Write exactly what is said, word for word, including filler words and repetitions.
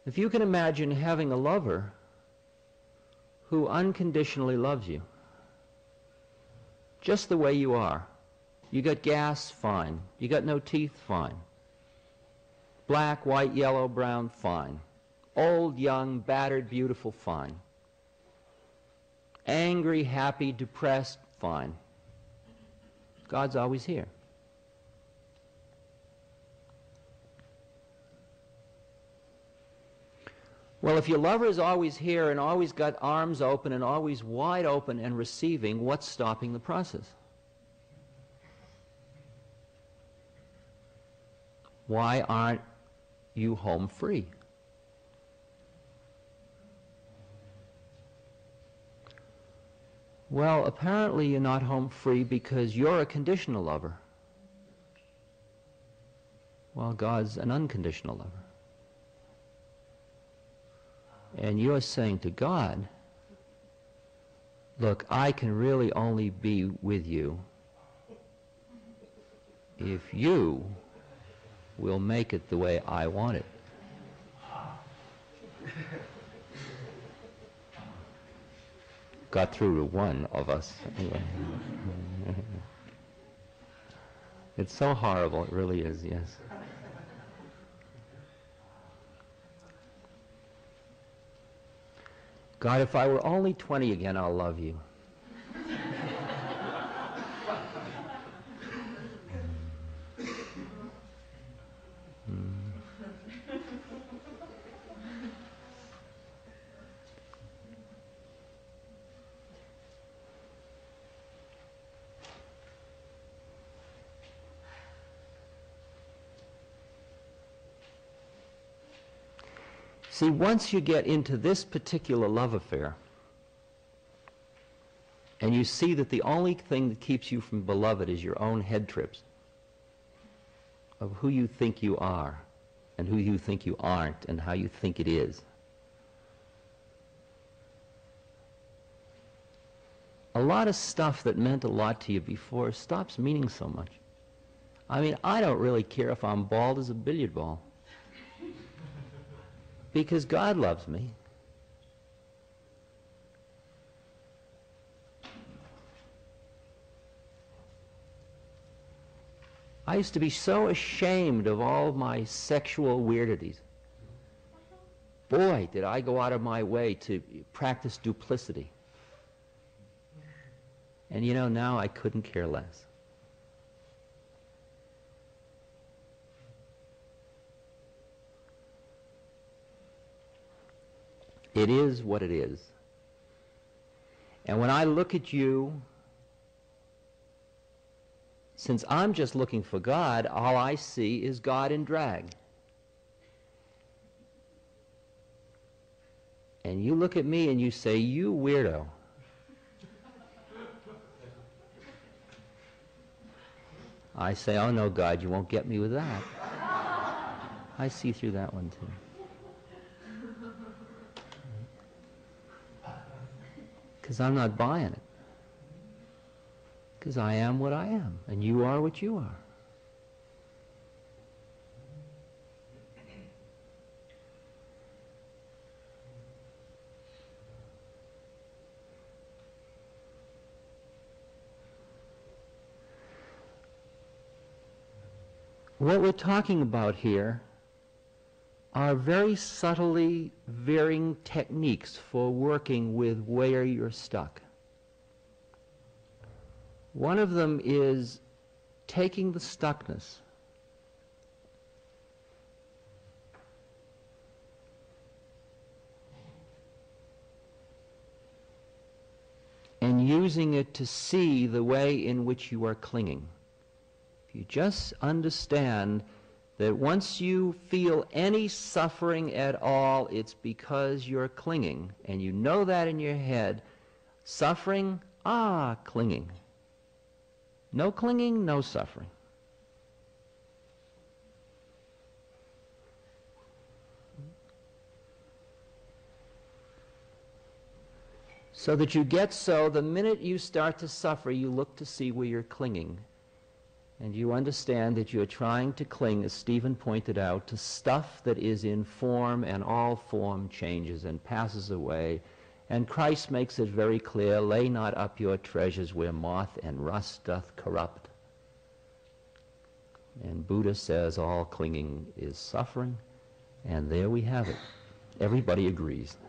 If you can imagine having a lover who unconditionally loves you, just the way you are. You got gas, fine. You got no teeth, fine. Black, white, yellow, brown, fine. Old, young, battered, beautiful, fine. Angry, happy, depressed, fine. God's always here. Well, if your lover is always here and always got arms open and always wide open and receiving, what's stopping the process? Why aren't you home free? Well, apparently you're not home free because you're a conditional lover, while God's an unconditional lover. And you're saying to God, look, I can really only be with you if you will make it the way I want it. Got through to one of us. Anyway. It's so horrible, it really is, yes. God, if I were only twenty again, I'll love you. See, once you get into this particular love affair, and you see that the only thing that keeps you from beloved is your own head trips of who you think you are, and who you think you aren't, and how you think it is. A lot of stuff that meant a lot to you before stops meaning so much. I mean, I don't really care if I'm bald as a billiard ball. Because God loves me. I used to be so ashamed of all my sexual weirdities. Boy, did I go out of my way to practice duplicity. And you know, now I couldn't care less. It is what it is. And when I look at you, since I'm just looking for God, all I see is God in drag. And you look at me and you say, you weirdo. I say, oh no, God, you won't get me with that. I see through that one too. Because I'm not buying it. Because I am what I am, and you are what you are. What we're talking about here are very subtly varying techniques for working with where you're stuck. One of them is taking the stuckness and using it to see the way in which you are clinging. If you just understand that once you feel any suffering at all, it's because you're clinging, and you know that in your head, suffering, ah, clinging. No clinging, no suffering. So that you get so, the minute you start to suffer, you look to see where you're clinging. and you understand that you're trying to cling, as Stephen pointed out, to stuff that is in form, and all form changes and passes away. And Christ makes it very clear, lay not up your treasures where moth and rust doth corrupt. And Buddha says all clinging is suffering, and there we have it. Everybody agrees.